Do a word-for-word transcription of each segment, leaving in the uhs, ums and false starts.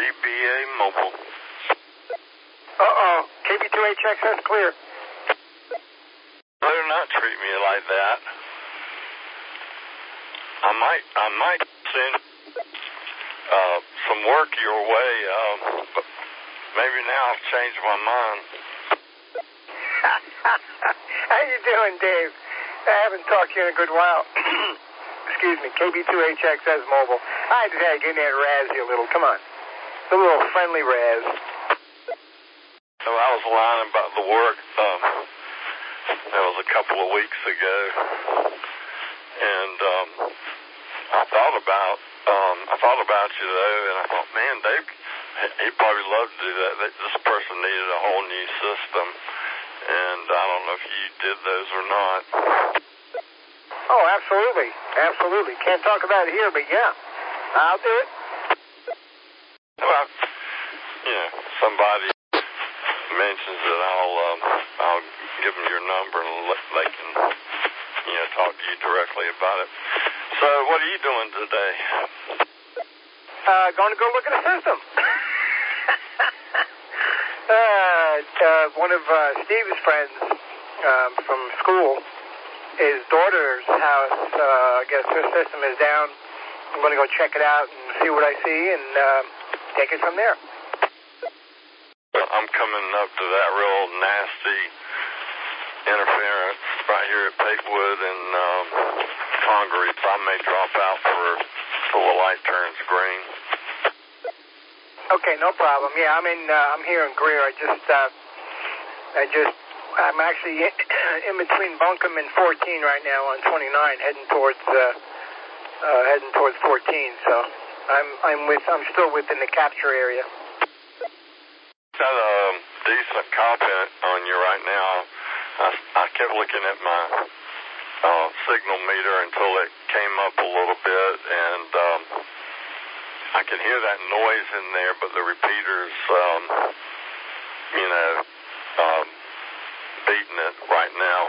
B A Mobile. Uh-oh. K B two H X S clear. Better not treat me like that. I might, I might send uh, some work your way, um, but maybe now I've changed my mind. How you doing, Dave? I haven't talked to you in a good while. Excuse me, K B two H X S Mobile. I just had to get in there and razz you a little. Come on. A little friendly razz. So I was lying about the work. Um, that was a couple of weeks ago. And um, I thought about um, I thought about you, though, and I thought, man, Dave, he'd probably love to do that. This person needed a whole new system. And I don't know if you did those or not. Oh, absolutely. Absolutely. Can't talk about it here, but yeah, I'll do it. Well, you know, somebody mentions it, I'll, um, I'll give them your number and let, they can, you know, talk to you directly about it. So what are you doing today? Uh, going to go look at a system. Uh, uh, one of uh, Steve's friends um, from school, his daughter's house, uh, I guess her system is down. I'm going to go check it out and see what I see and uh, take it from there. I'm coming up to that real nasty interference right here at Pakewood and um, Congaree, so I may drop out for till the light turns green. Okay, no problem. Yeah, I'm in. Uh, I'm here in Greer. I just, uh, I just, I'm actually in, in between Buncombe and fourteen right now on twenty-nine, heading towards, uh, uh, heading towards fourteen. So I'm, I'm with, I'm still within the capture area. Got a decent comment on you right now. I, I kept looking at my uh, signal meter until it came up a little bit, and um, I can hear that noise in there, but the repeater's, um, you know, um, beating it right now.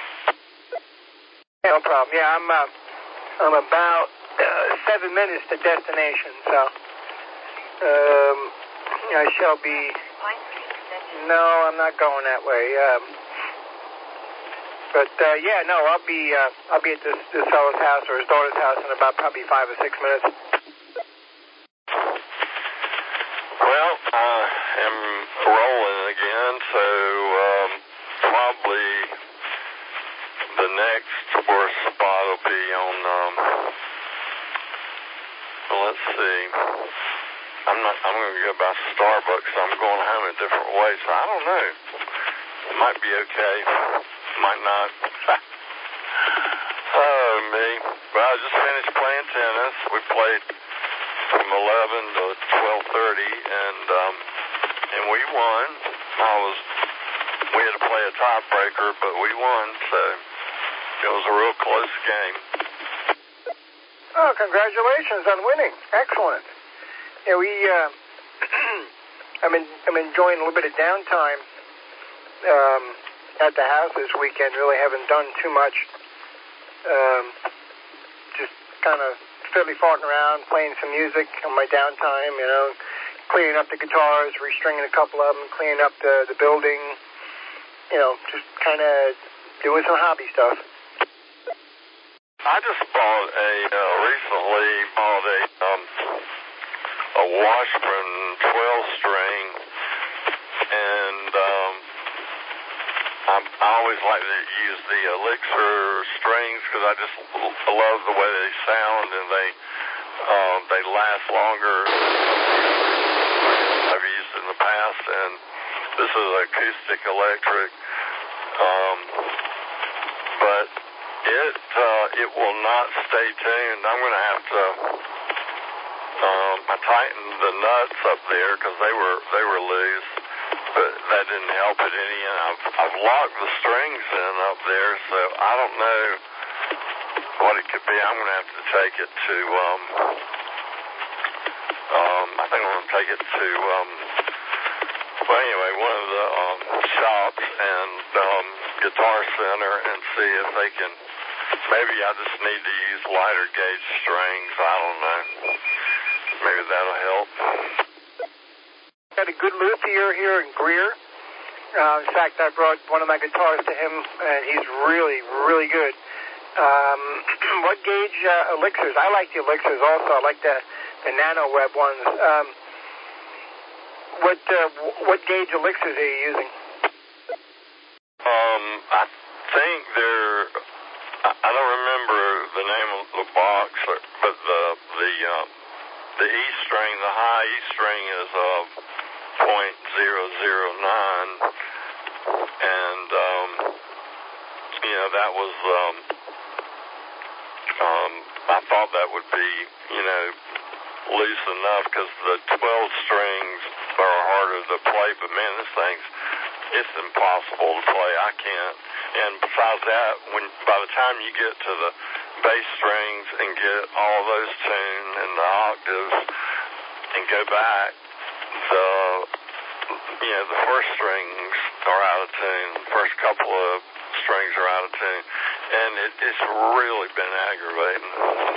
No problem. Yeah, I'm, uh, I'm about uh, seven minutes to destination, so um, I shall be. No, I'm not going that way. Um, but uh, yeah, no, I'll be, uh, I'll be at this, this fellow's house or his daughter's house in about probably five or six minutes. Well, I am rolling again, so um, probably the next worst spot will be on, um, well, let's see, I'm not, I'm going to go by Starbucks, so I'm going home a different way, so I don't know, it might be okay, might not. Oh, me, well, I just finished playing tennis. We played from eleven to twelve thirty, and um, and we won. I was we had to play a tiebreaker, but we won, so it was a real close game. Oh, congratulations on winning! Excellent. Yeah, we. Uh, I'm in, I'm enjoying a little bit of downtime um, at the house this weekend. Really haven't done too much. Um, just kind of fiddly farting around, playing some music on my downtime, you know, cleaning up the guitars, restringing a couple of them, cleaning up the, the building, you know, just kind of doing some hobby stuff. I just bought a, uh, recently bought a, um, a Washburn twelve string, and, um, I, I always like to use the Elixir strings because I just love the way they sound, and they uh, they last longer than I've used in the past. And this is acoustic electric, um, but it uh, it will not stay tuned. I'm going to have to um, I tightened the nuts up there because they were they were loose. But that didn't help it any, and I've, I've locked the strings in up there, so I don't know what it could be. I'm going to have to take it to, um, um, I think I'm going to take it to, um, well, anyway, one of the um, shops and um, Guitar Center and see if they can, maybe I just need to use lighter gauge strings. I don't know. Maybe that'll help. got a good luthier here in Greer. Uh, in fact, I brought one of my guitars to him, and he's really, really good. Um, what gauge uh, elixirs? I like the elixirs also. I like the, the nano web ones. Um, what uh, what gauge elixirs are you using? Um, I think they're, I, I don't remember the name of the box, but the the um, the E string, the high E string is uh, point zero zero nine, and um, you know that was um, um, I thought that would be you know loose enough because the twelve strings are harder to play, but man, this thing's it's impossible to play. I can't. And besides that, when by the time you get to the bass strings and get all those tuned and the octaves and go back, the you know the first strings are out of tune. The first couple of strings are out of tune, and it, it's really been aggravating.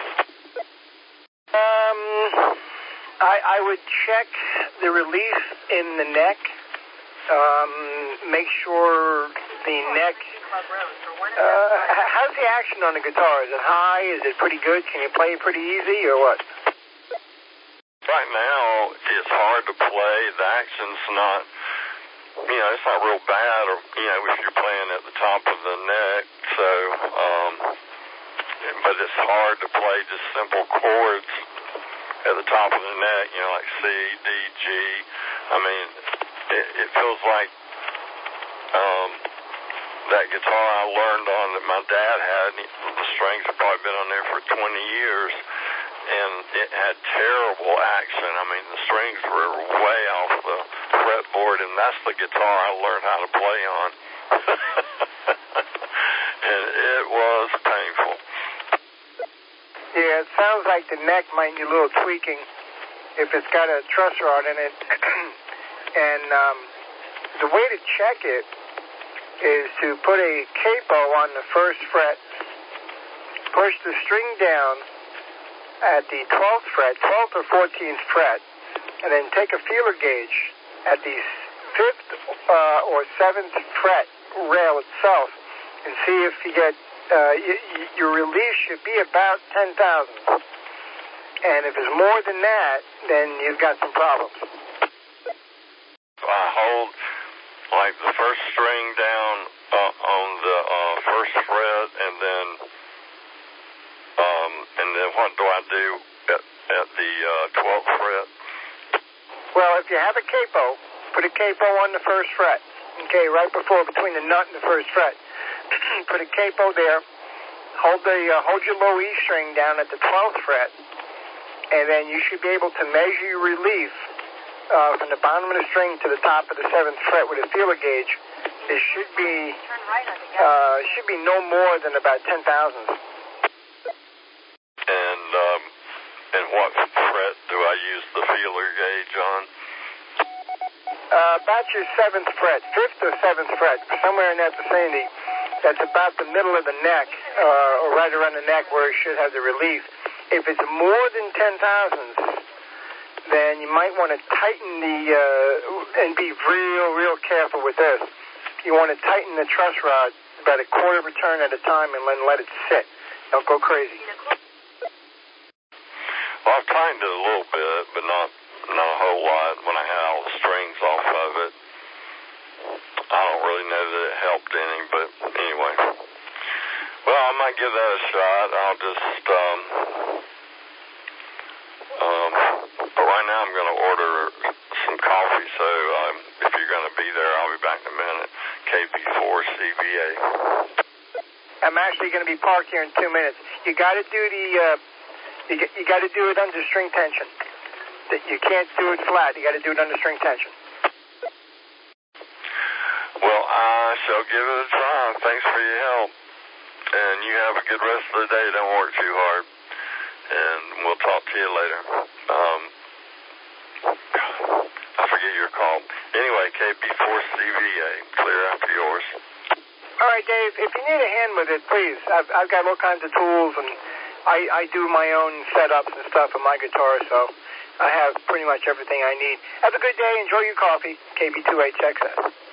Um, I I would check the release in the neck. Um, make sure the neck. Uh, how's the action on the guitar? Is it high? Is it pretty good? Can you play it pretty easy or what? Right now, it's hard to play. The action's not, you know, it's not real bad, or you know, if you're playing at the top of the neck. So, um, but it's hard to play just simple chords at the top of the neck. You know, like C, D, G. I mean. It, it feels like um, that guitar I learned on that my dad had. The strings have probably been on there for twenty years, and it had terrible action. I mean, the strings were way off the fretboard, and that's the guitar I learned how to play on. And it was painful. Yeah, it sounds like the neck might need a little tweaking if it's got a truss rod in it. And um, the way to check it is to put a capo on the first fret, push the string down at the twelfth fret, twelfth or fourteenth fret, and then take a feeler gauge at the fifth uh, or seventh fret rail itself and see if you get, uh, y y your release should be about ten thousand. And if it's more than that, then you've got some problems. I hold like the first string down uh, on the uh, first fret, and then um, and then what do I do at, at the uh, twelfth fret? Well, if you have a capo, put a capo on the first fret. Okay, right before between the nut and the first fret. Put a capo there. Hold the uh, hold your low E string down at the twelfth fret, and then you should be able to measure your relief. Uh, from the bottom of the string to the top of the seventh fret with a feeler gauge, it should be uh, should be no more than about ten thousand. And um, and what fret do I use the feeler gauge on? Uh, about your seventh fret, fifth or seventh fret, somewhere in that vicinity. That's about the middle of the neck, uh, or right around the neck where it should have the relief. If it's more than ten thousand. Then you might want to tighten the, uh, and be real, real careful with this. You want to tighten the truss rod about a quarter of a turn at a time and then let it sit. Don't go crazy. Well, I've tightened it a little bit, but not, not a whole lot when I had all the strings off of it. I don't really know that it helped any, but anyway. Well, I might give that a shot. I'll just, um, um, but right now I'm going to order some coffee, so um, if you're going to be there, I'll be back in a minute. K B four C V A. I'm actually going to be parked here in two minutes. You got to do the, uh, you, you got to do it under string tension. You can't do it flat. You got to do it under string tension. Well, I shall give it a try. Thanks for your help. And you have a good rest of the day. Don't work too hard. And we'll talk to you later. Um, I forget your call. Anyway, K B four C V A, clear after yours. All right, Dave, if you need a hand with it, please. I've, I've got all kinds of tools, and I, I do my own setups and stuff on my guitar, so I have pretty much everything I need. Have a good day. Enjoy your coffee. K B two H X S.